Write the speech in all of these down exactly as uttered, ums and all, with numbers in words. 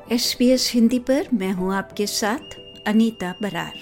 S B S Hindi पर मैं हूं आपके साथ अनीता बरार।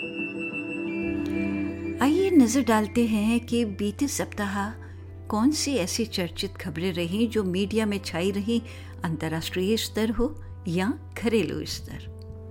आइए नज़र डालते हैं कि बीते सप्ताह कौन सी ऐसी चर्चित खबरें रहीं जो मीडिया में छाई रहीं, अंतर्राष्ट्रीय स्तर हो या घरेलू स्तर।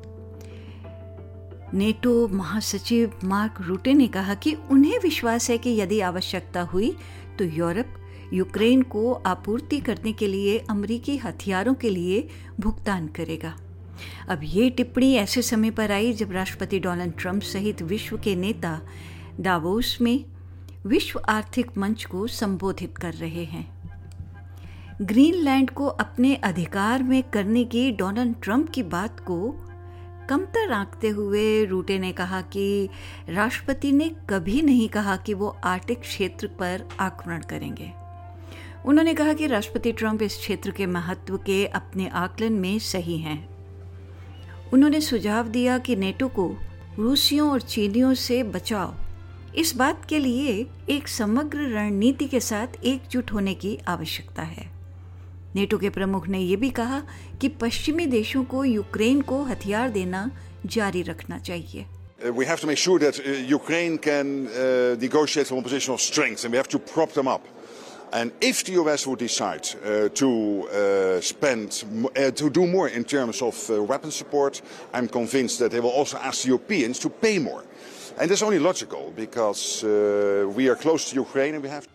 नेटो महासचिव मार्क रूटे ने कहा कि उन्हें विश्वास है कि यदि आवश्यकता हुई तो यूरोप यूक्रेन को आपूर्ति करने के लिए अमेरिकी हथियारों के लिए भुगतान करेगा। अब ये टिप्पणी ऐसे समय पर आई जब राष्ट्रपति डोनाल्ड ट्रंप सहित विश्व के नेता दावोस में विश्व आर्थिक मंच को संबोधित कर रहे हैं। ग्रीनलैंड को अपने अधिकार में करने की डोनाल्ड ट्रंप की बात को कमतर आंकते हुए रूटे ने कहा कि राष्ट्रपति ने कभी नहीं कहा कि वो आर्कटिक क्षेत्र पर आक्रमण करेंगे। उन्होंने कहा कि राष्ट्रपति ट्रंप इस क्षेत्र के महत्व के अपने आकलन में सही हैं। उन्होंने सुझाव दिया कि नेटो को रूसियों और चीनियों से बचाओ, इस बात के लिए एक समग्र रणनीति के साथ एकजुट होने की आवश्यकता है। नेटो के प्रमुख ने यह भी कहा कि पश्चिमी देशों को यूक्रेन को हथियार देना जारी रखना चाहिए। We have to make sure that uh, Ukraine can uh, negotiate from a position of strength, and we have to prop them up. And if the U S would decide uh, to uh, spend, uh, to do more in terms of uh, weapon support, I'm convinced that they will also ask the Europeans to pay more. And that's only logical because uh, we are close to Ukraine and we have.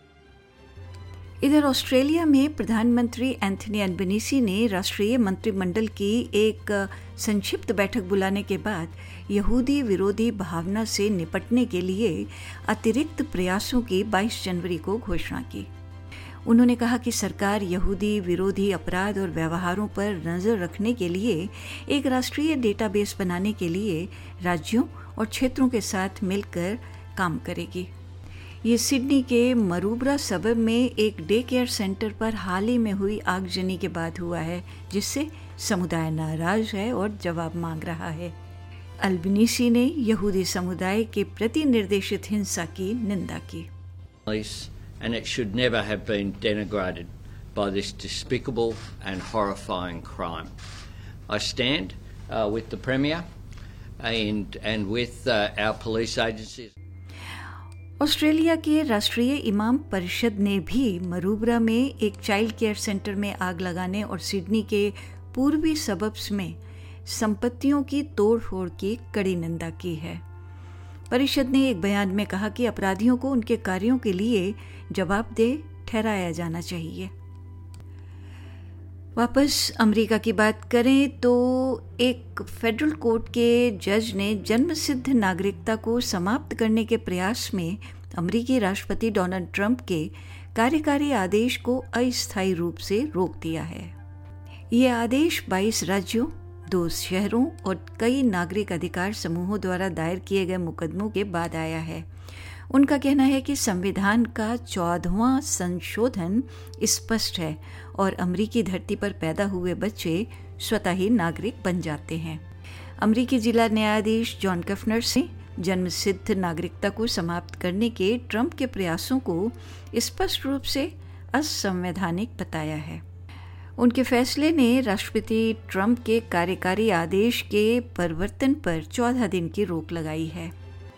इधर Australia में प्रधानमंत्री Anthony Albanese ने राष्ट्रीय मंत्रिमंडल की एक संक्षिप्त बैठक बुलाने के बाद यहूदी विरोधी भावना से निपटने के लिए अतिरिक्त प्रयासों की बाईस जनवरी को घोषणा की। उन्होंने कहा कि सरकार यहूदी विरोधी अपराध और व्यवहारों पर नज़र रखने के लिए एक राष्ट्रीय डेटाबेस बनाने के लिए राज्यों और क्षेत्रों के साथ मिलकर काम करेगी। ये सिडनी के मरूबरा सबब में एक डे केयर सेंटर पर हाल ही में हुई आगजनी के बाद हुआ है, जिससे समुदाय नाराज है और जवाब मांग रहा है। अल्बनीसी ने यहूदी समुदाय के प्रति निर्देशित हिंसा की निंदा की। And it should never have been denigrated by this despicable and horrifying crime. I stand uh, with the Premier and, and with uh, our police agencies. Australia के राष्ट्रीय इमाम परिषद ने भी मरूबरा में एक चाइल्ड केयर सेंटर में आग लगाने और सिडनी के पूर्वी सबब्स में संपत्तियों की तोड़फोड़ की कड़ी निंदा की है। परिषद ने एक बयान में कहा कि अपराधियों को उनके कार्यों के लिए जवाबदेह ठहराया जाना चाहिए। वापस अमेरिका की बात करें तो एक फेडरल कोर्ट के जज ने जन्मसिद्ध नागरिकता को समाप्त करने के प्रयास में अमेरिकी राष्ट्रपति डोनाल्ड ट्रंप के कार्यकारी आदेश को अस्थायी रूप से रोक दिया है। ये आदेश बाईस राज्यों, दो शहरों और कई नागरिक अधिकार समूहों द्वारा दायर किए गए मुकदमों के बाद आया है। उनका कहना है कि संविधान का चौदहवां संशोधन स्पष्ट है और अमेरिकी धरती पर पैदा हुए बच्चे स्वतः ही नागरिक बन जाते हैं। अमेरिकी जिला न्यायाधीश जॉन कफनर ने जन्मसिद्ध नागरिकता को समाप्त करने के ट्रंप के प्रयासों को स्पष्ट रूप से असंवैधानिक बताया है। उनके फैसले ने राष्ट्रपति ट्रंप के कार्यकारी आदेश के परिवर्तन पर चौदह दिन की रोक लगाई है।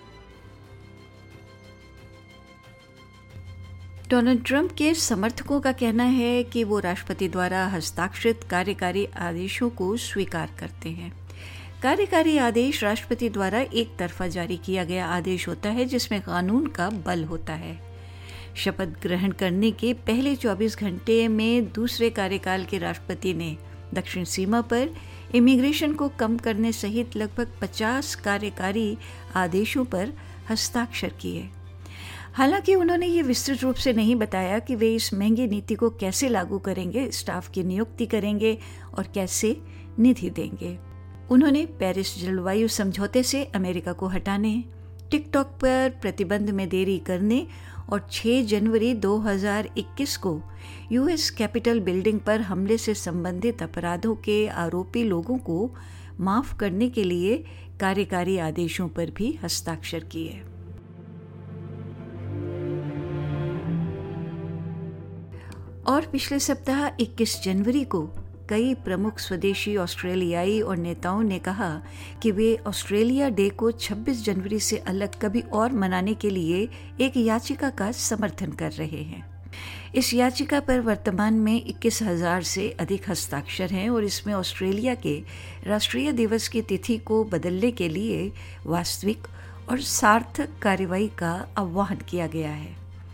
डोनाल्ड ट्रंप के समर्थकों का कहना है कि वो राष्ट्रपति द्वारा हस्ताक्षरित कार्यकारी आदेशों को स्वीकार करते हैं। कार्यकारी आदेश राष्ट्रपति द्वारा एक तरफा जारी किया गया आदेश होता है जिसमें कानून का बल होता है। शपथ ग्रहण करने के पहले चौबीस घंटे में दूसरे कार्यकाल के राष्ट्रपति ने दक्षिण सीमा पर इमिग्रेशन को कम करने सहित लगभग पचास कार्यकारी आदेशों पर हस्ताक्षर किए। हालांकि उन्होंने ये विस्तृत रूप से नहीं बताया कि वे इस महंगी नीति को कैसे लागू करेंगे, स्टाफ की नियुक्ति करेंगे और कैसे निधि देंगे। उन्होंने पेरिस जलवायु समझौते से अमेरिका को हटाने, टिकटॉक पर प्रतिबंध में देरी करने और छह जनवरी दो हज़ार इक्कीस को यूएस कैपिटल बिल्डिंग पर हमले से संबंधित अपराधों के आरोपी लोगों को माफ करने के लिए कार्यकारी आदेशों पर भी हस्ताक्षर किए। और पिछले सप्ताह इक्कीस जनवरी को कई प्रमुख स्वदेशी ऑस्ट्रेलियाई और नेताओं ने कहा कि वे ऑस्ट्रेलिया डे को छब्बीस जनवरी से अलग कभी और मनाने के लिए एक याचिका का समर्थन कर रहे हैं। इस याचिका पर वर्तमान में इक्कीस हज़ार से अधिक हस्ताक्षर हैं और इसमें ऑस्ट्रेलिया के राष्ट्रीय दिवस की तिथि को बदलने के लिए वास्तविक और सार्थक कार्रवाई का आह्वान किया गया है।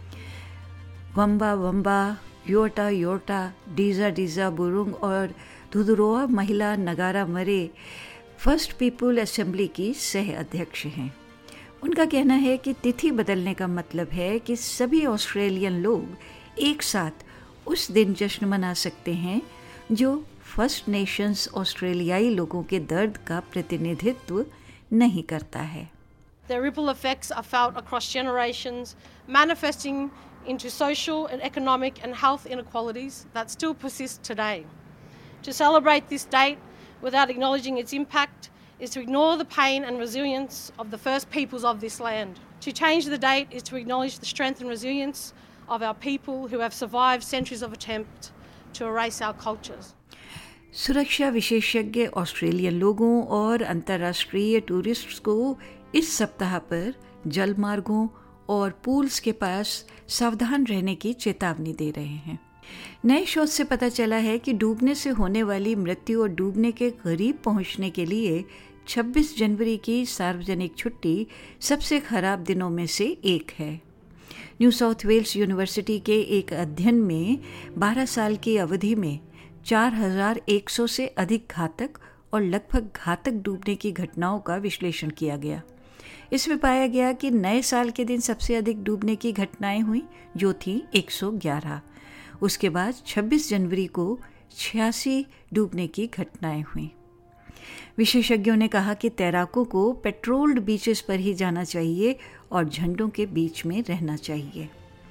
वम्बा वम्बा, योटा योटा, डीजा डीजा बुरुंग और धुधुरोआ महिला नगारा मरे फर्स्ट पीपुल असेंबली की सह अध्यक्ष हैं। उनका कहना है कि तिथि बदलने का मतलब है कि सभी ऑस्ट्रेलियन लोग एक साथ उस दिन जश्न मना सकते हैं जो फर्स्ट नेशंस ऑस्ट्रेलियाई लोगों के दर्द का प्रतिनिधित्व नहीं करता है। Their ripple effects are felt across generations, manifesting into social and economic and health inequalities that still persist today. To celebrate this date without acknowledging its impact is to ignore the pain and resilience of the first peoples of this land. To change the date is to acknowledge the strength and resilience of our people who have survived centuries of attempt to erase our cultures. सुरक्षा विशेषज्ञ Australian लोगों और अंतर्राष्ट्रीय tourists को इस सप्ताह पर जलमार्गों और पूल्स के पास सावधान रहने की चेतावनी दे रहे हैं। नए शोध से पता चला है कि डूबने से होने वाली मृत्यु और डूबने के करीब पहुंचने के लिए छब्बीस जनवरी की सार्वजनिक छुट्टी सबसे खराब दिनों में से एक है। न्यू साउथ वेल्स यूनिवर्सिटी के एक अध्ययन में बारह साल की अवधि में चार हज़ार एक सौ से अधिक घातक और लगभग घातक डूबने की घटनाओं का विश्लेषण किया गया। इसमें पाया गया कि नए साल के दिन सबसे अधिक डूबने की घटनाएं हुई, जो थी एक सौ ग्यारह। उसके बाद छब्बीस जनवरी को छियासी डूबने की घटनाएं हुई। विशेषज्ञों ने कहा कि तैराकों को पेट्रोल्ड बीचेस पर ही जाना चाहिए और झंडों के बीच में रहना चाहिए।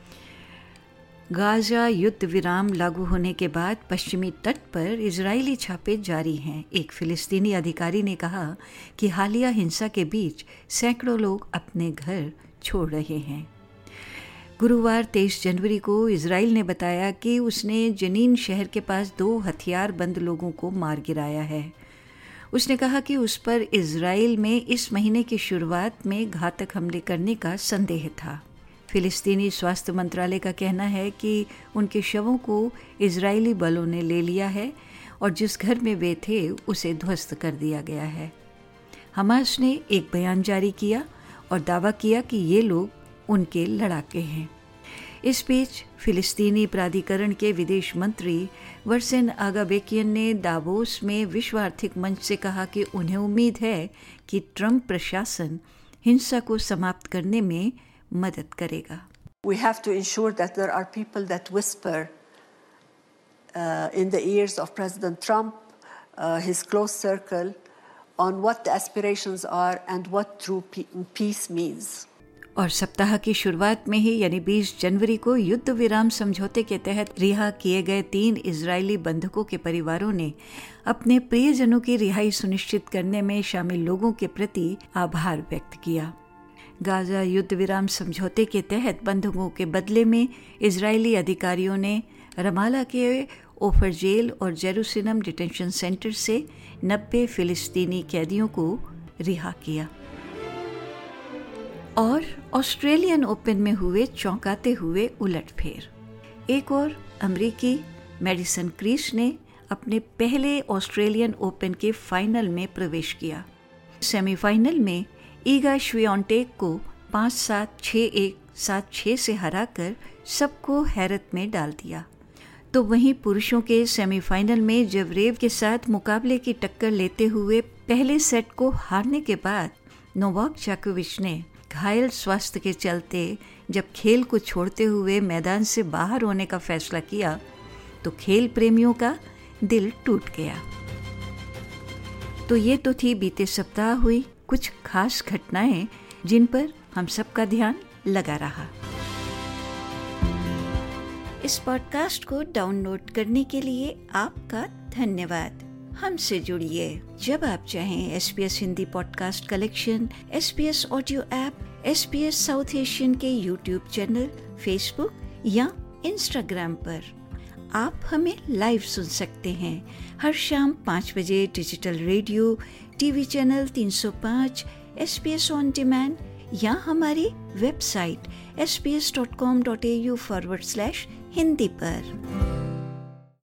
गाजा युद्ध विराम लागू होने के बाद पश्चिमी तट पर इजरायली छापे जारी हैं। एक फिलिस्तीनी अधिकारी ने कहा कि हालिया हिंसा के बीच सैकड़ों लोग अपने घर छोड़ रहे हैं। गुरुवार तेईस जनवरी को इजराइल ने बताया कि उसने जनीन शहर के पास दो हथियारबंद लोगों को मार गिराया है। उसने कहा कि उस पर इजराइल में इस महीने की शुरुआत में घातक हमले करने का संदेह था। फिलिस्तीनी स्वास्थ्य मंत्रालय का कहना है कि उनके शवों को इजरायली बलों ने ले लिया है और जिस घर में वे थे उसे ध्वस्त कर दिया गया है। हमास ने एक बयान जारी किया और दावा किया कि ये लोग उनके लड़ाके हैं। इस बीच फिलिस्तीनी प्राधिकरण के विदेश मंत्री वर्सेन आगाबेकियन ने दावोस में विश्व आर्थिक मंच से कहा कि उन्हें उम्मीद है कि ट्रंप प्रशासन हिंसा को समाप्त करने में मदद करेगा। We have to ensure that there are people that whisper uh, in the ears of President Trump, uh, his close circle, on what the aspirations are and what true peace means. और सप्ताह की शुरुआत में ही यानी बीस जनवरी को युद्ध विराम समझौते के तहत रिहा किए गए तीन इजरायली बंधकों के परिवारों ने अपने प्रियजनों की रिहाई सुनिश्चित करने में शामिल लोगों के प्रति आभार व्यक्त किया। गाजा युद्ध विराम समझौते के तहत बंधकों के बदले में इजरायली अधिकारियों ने रमाला के ओफर जेल और जेरूसलम डिटेंशन सेंटर से नब्बे फिलिस्तीनी कैदियों को रिहा किया। और ऑस्ट्रेलियन ओपन में हुए चौंकाते हुए उलटफेर। एक और अमेरिकी मैडिसन क्रीस ने अपने पहले ऑस्ट्रेलियन ओपन के फाइनल में प्रवेश किया। सेमीफाइनल में ईगा श्वियोंटेक को पाँच सात छः एक सात छः से हराकर सबको हैरत में डाल दिया। तो वहीं पुरुषों के सेमीफाइनल में जवरेव के साथ मुकाबले की टक्कर लेते हुए पहले सेट को हारने के बाद नोवाक जोकोविच ने घायल स्वास्थ्य के चलते जब खेल को छोड़ते हुए मैदान से बाहर होने का फैसला किया तो खेल प्रेमियों का दिल टूट गया। तो ये तो थी बीते सप्ताह हुई कुछ खास घटनाएं जिन पर हम सबका ध्यान लगा रहा। इस पॉडकास्ट को डाउनलोड करने के लिए आपका धन्यवाद। हमसे जुड़िए जब आप चाहें। S P S Hindi podcast collection, S P S audio app, S P S South Asian के यूट्यूब चैनल, फेसबुक या इंस्टाग्राम पर। आप हमें लाइव सुन सकते हैं हर शाम पाँच बजे डिजिटल रेडियो, टीवी चैनल तीन सौ पाँच, S B S on demand या हमारी website S B S dot com dot A U forward slash Hindi पर।